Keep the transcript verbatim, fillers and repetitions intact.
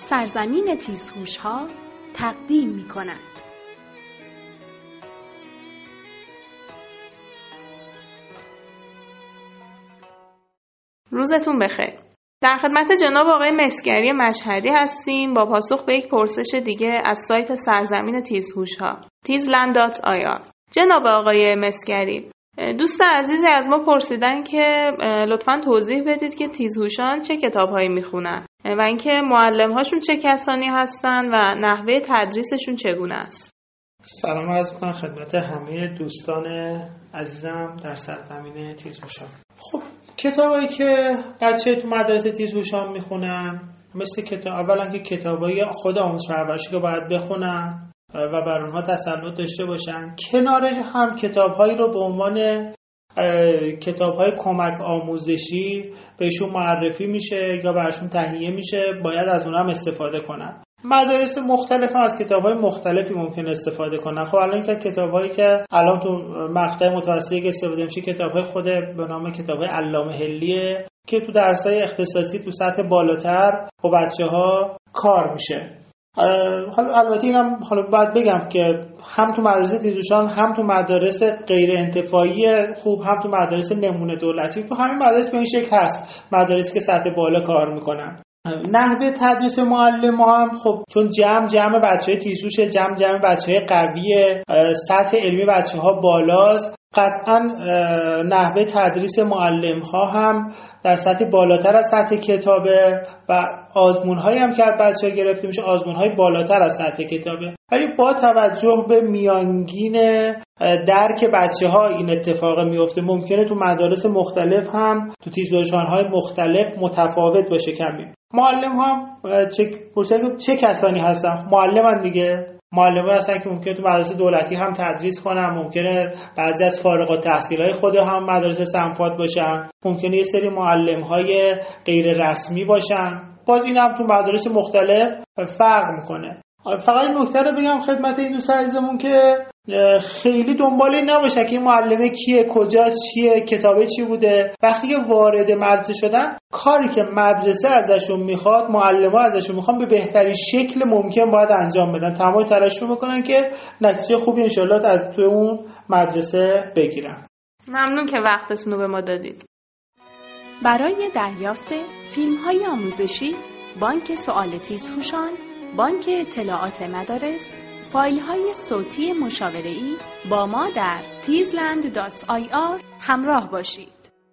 سرزمین تیزهوش‌ها تقدیم می‌کند. روزتون بخیر. در خدمت جناب آقای مسگری مشهدی هستیم با پاسخ به یک پرسش دیگه از سایت سرزمین تیزهوش‌ها تیزلند دات آی آر. جناب آقای مسگری، دوست عزیزی از ما پرسیدن که لطفاً توضیح بدید که تیزهوشان چه کتاب‌هایی می‌خونن و اینکه معلم‌هاشون چه کسانی هستن و نحوه تدریسشون چگونه است. سلام عرض می‌کنم خدمت همه دوستان عزیزم در سرزمین تیزهوشان. خب کتابایی که بچه تو مدرسه تیزهوشان میخونن مثل کتاب اولا که کتابای خود آموزش پرورشی که باید بخونن و بر اونها تسلط داشته باشن، کنارش هم کتابهایی رو به عنوان کتابهای کمک آموزشی بهشون معرفی میشه یا برشون تهیه میشه، باید از اونها هم استفاده کنن. مدارس مختلف هم از کتاب‌های مختلفی ممکن استفاده کنن. خب الان که کتاب‌هایی که الان تو مقطع متوسطی که استفاده میشه کتاب‌های خود به نام کتاب‌های علامه حلیه که تو درس‌های اختصاصی تو سطح بالاتر با بچه‌ها کار میشه. حالا البته اینم حالا باید بگم که هم تو مدارس تیزهوشان هم تو مدارس غیر انتفاعی خوب هم تو مدارس نمونه دولتی تو همین مدارس به این شکل هست، مدارسی که سطح بالا کار میکنن. نحوه تدریس معلم هم خب چون جمع جمع بچه‌های تیزهوشه، جمع جمع بچه‌های قویه، سطح علمی بچه‌ها بالاست، قطعاً نحوه تدریس معلم ها هم در سطح بالاتر از سطح کتابه و آزمون هایی هم که از بچه‌ها گرفته میشه آزمون های بالاتر از سطح کتابه. ولی با توجه به میانگین درک بچه‌ها این اتفاق میفته. ممکنه تو مدارس مختلف هم تو تیزهوشان های مختلف متفاوت باشه کمی. معلم هم چه چه کسانی هستن؟ معلمن دیگه. معلمان هستن که ممکنه تو مدرسه دولتی هم تدریس کنن، ممکنه بعضی از فارغ التحصیلای خود هم مدرسه سمپات باشن، ممکنه یه سری معلم‌های غیر رسمی باشن. باز این هم تو مدارس مختلف فرق میکنه. فقط نکته رو بگم خدمت این دوست عزیزمون که خیلی دنبال این نباشه که این معلمه کیه، کجاست، چیه، کتابه چی بوده. وقتی که وارد مدرسه شدن کاری که مدرسه ازشون میخواد، معلم‌ها ازشون میخوان به بهترین شکل ممکن باید انجام بدن. تمام تلاش رو بکنن که نتیجه خوبی انشالله از توی اون مدرسه بگیرن. ممنون که وقتتون رو به ما دادید. برای دریافت فیلم‌های آموزشی، بانک سوال تیزهوشان، بانک اطلاعات مدارس، فایل‌های صوتی مشاوره‌ای با ما در تیزلند دات آی آر همراه باشید.